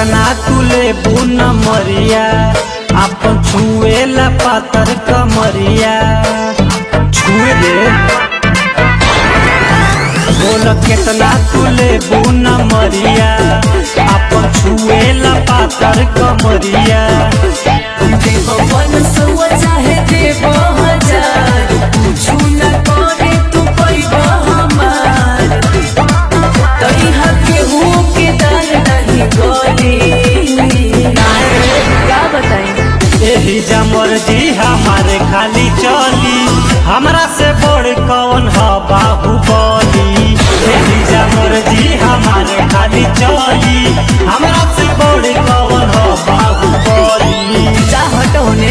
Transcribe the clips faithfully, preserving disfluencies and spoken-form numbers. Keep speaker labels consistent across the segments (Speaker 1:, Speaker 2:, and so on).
Speaker 1: केतना तुले बुन मरिया अपन छुएला पातर कमरिया छुए दे बोल केतना तुले बुन मरिया अपन छुएला पातर कमरिया
Speaker 2: चाहे देव हजार कुछु न करे तू पैबा हमार तैहा केहू के दाल नहीं गली का बताई
Speaker 1: एही जमर जी हमारे खाली चली हमरा से बड़ कौन ह बाहुबली एही जमर जी हमारे खाली चली हमरा से बड़ कौन ह बाहुबली
Speaker 2: जा हटोने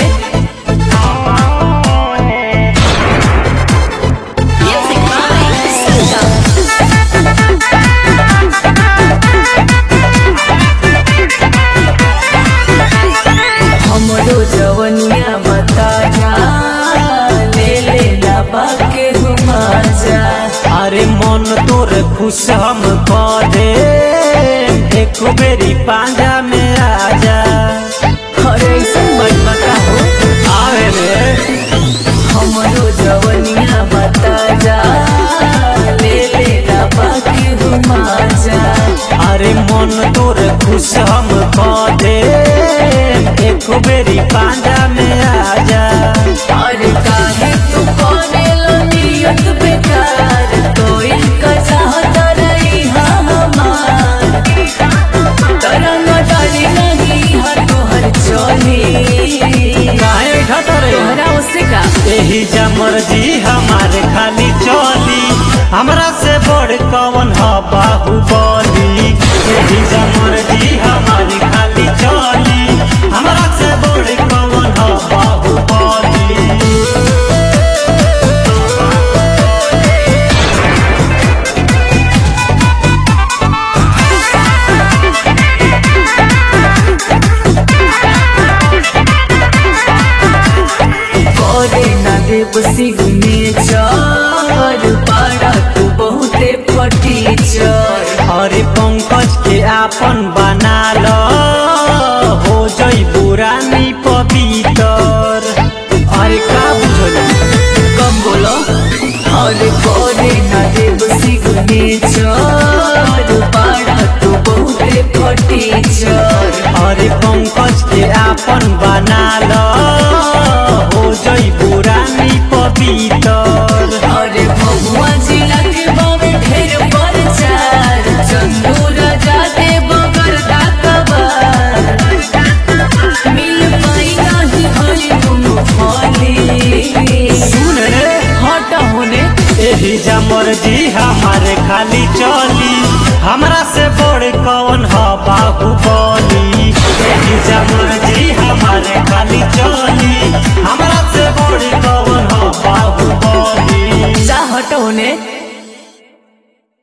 Speaker 2: हमरो जवनिया बता जा ले ले लाबा के घुमा जा
Speaker 1: अरे मन तोर खुश हम कर दे एक बेरी पांजा में आजा
Speaker 2: अरे ऐसा मत बता हो
Speaker 1: आवे रे
Speaker 2: हमरो जवनिया बता जा ले ले लाबा के घुमा जा
Speaker 1: अरे मन तोर खुश हम कर दे एक बेरी पांजा में आजा
Speaker 2: अरे काहे तू कोने लो नियत बेकार तो इनका चाहत रही हमार तरंग डाली नहीं हर तोहर चोली
Speaker 1: काहे घटरे
Speaker 2: तोहरा उससे का
Speaker 1: एही जमर जी हमारे खाली चली हमरा से बड़ कौन ह बाहुबली एही जमर जी हमारी खाली चली हमरा से बड़ कौन ह बाहुबली
Speaker 2: करे ना देव सिगने चर पाड़ा तू बहुते फटी चर
Speaker 1: अरे पंकज के आपन बना लो हो जई पुरानी पवितर अरे का बुझल
Speaker 2: कम बोलो अरे करे ना देव सिगने चर पाड़ा तू बहुते फटी चर
Speaker 1: अरे पंकज के आपन बना लो हो जई पुरानी पवितर
Speaker 2: अरे भगवा जिला के बावे ढेर परचार चंदू राजा दे बगर दाकबार मिल पाई नहीं होई तुम फली
Speaker 1: सुन रे
Speaker 2: हट होने
Speaker 1: एही जमर जी हमारे खाली चली हमरा से बड़ कौन ह बाहुबली एही जमर जी हमारे खाली चली हमरा से बड़ कौन ह बाहुबली
Speaker 2: जा हट होने